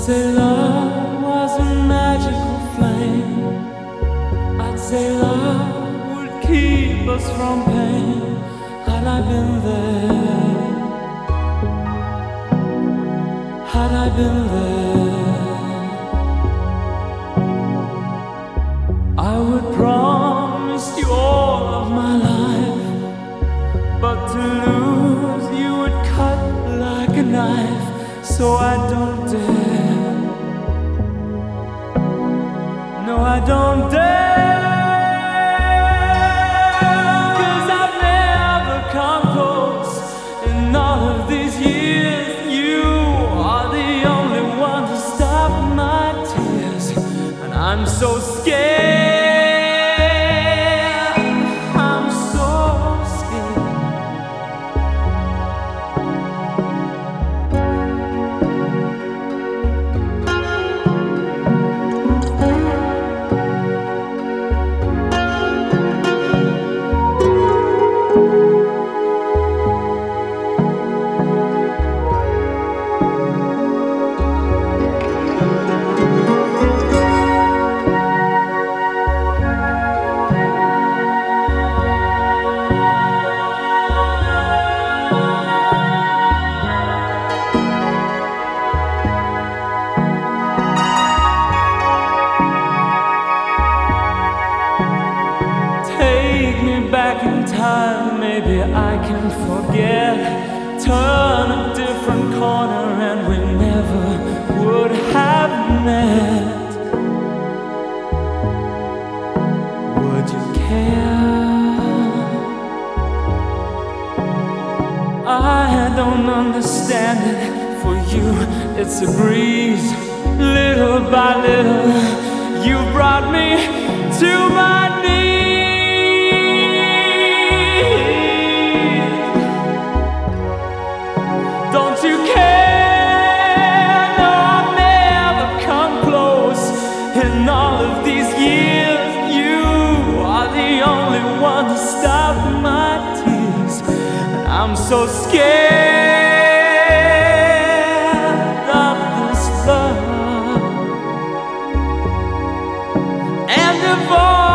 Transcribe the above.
say love was a magical flame. I'd say love would keep us from pain. Had I been there, had I been there, I would promise you all of my life. But to lose you would cut like a knife. So I don't dare, no I don't dare, 'cause I've never come close in all of these years. You are the only one to stop my tears, and I'm so scared, I'm so scared. Take me back in time, maybe I can forget. Turn a different corner and we never would have met. Would you care? I don't understand it. For you, it's a breeze. Little by little, you brought me to my knees. Don't you care? No, I've never come close in all of these years. You are the only one to stop my tears, and I'm so scared of this love and divorce.